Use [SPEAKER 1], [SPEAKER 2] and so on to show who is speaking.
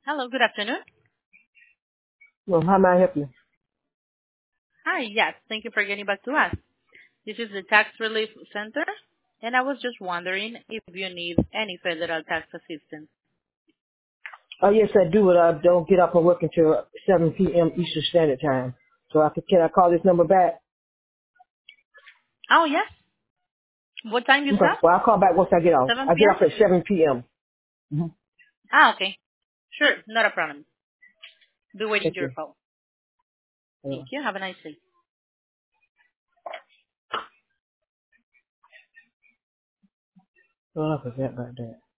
[SPEAKER 1] Hello, good afternoon.
[SPEAKER 2] Well, how may I help you?
[SPEAKER 1] Hi, yes, thank you for getting back to us. This is the Tax Relief Center, and I was just wondering if you need any federal tax assistance.
[SPEAKER 2] Oh, yes, I do, but I don't get off of work until 7 p.m. Eastern Standard Time. So can I call this number back?
[SPEAKER 1] Oh, yes. What time you
[SPEAKER 2] Okay.
[SPEAKER 1] start?
[SPEAKER 2] Well, I'll call back once I get off.
[SPEAKER 1] 7
[SPEAKER 2] I get
[SPEAKER 1] p.m.?
[SPEAKER 2] off at 7 p.m. Mm-hmm.
[SPEAKER 1] Ah, okay. Sure, not a problem. Be waiting
[SPEAKER 2] Thank
[SPEAKER 1] to your
[SPEAKER 2] you.
[SPEAKER 1] call.
[SPEAKER 2] Uh,
[SPEAKER 1] Thank you. Have a nice day.
[SPEAKER 2] I forgot about that.